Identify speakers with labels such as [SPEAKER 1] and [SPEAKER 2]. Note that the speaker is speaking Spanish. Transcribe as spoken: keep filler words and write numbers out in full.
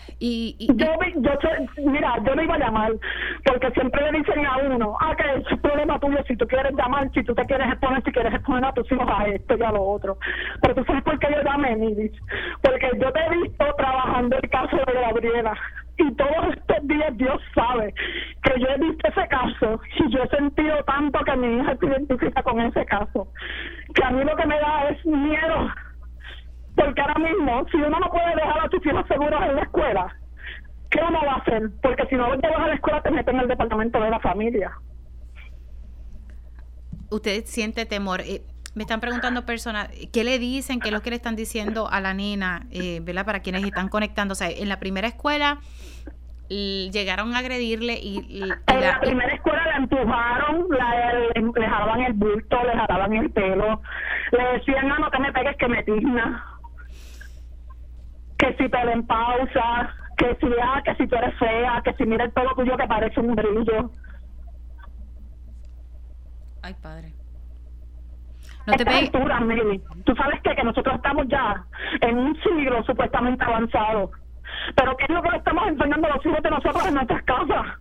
[SPEAKER 1] Y, y,
[SPEAKER 2] yo, yo, mira, yo no iba a llamar, porque siempre le dicen a uno, ah, que es problema tuyo, si tú quieres llamar, si tú te quieres exponer, si quieres exponer a tus hijos a esto y a lo otro. Pero tú sabes por qué yo llamé, Nilis, porque yo te he visto trabajando el caso de Gabriela, y todos estos días Dios sabe que yo he visto ese caso, y yo he sentido tanto que mi hija se identifica con ese caso, que a mí lo que me da es miedo. Porque ahora mismo, si uno no puede dejar a tus hijos seguros en la escuela, ¿qué uno va a hacer? Porque si no los llevas a la escuela, te meten en el departamento de la familia.
[SPEAKER 1] Usted siente temor. Eh, me están preguntando personas, ¿qué le dicen? ¿Qué es lo que le están diciendo a la nena? Eh, ¿verdad? Para quienes están conectando. O sea, en la primera escuela llegaron a agredirle y... y, y
[SPEAKER 2] en
[SPEAKER 1] la,
[SPEAKER 2] la primera escuela la empujaron, la, le, le jalaban el bulto, le jalaban el pelo, le decían, no, no te me pegues que me tigna. Que si te ven pausa, que si, ah, que si tú eres fea, que si mira el pelo tuyo que parece un brillo.
[SPEAKER 1] Ay, padre. No te pegues.
[SPEAKER 2] Altura, Mili. Tú sabes que, que nosotros estamos ya en un siglo supuestamente avanzado. Pero ¿qué es lo que le estamos enseñando a los hijos de nosotros en nuestras casas?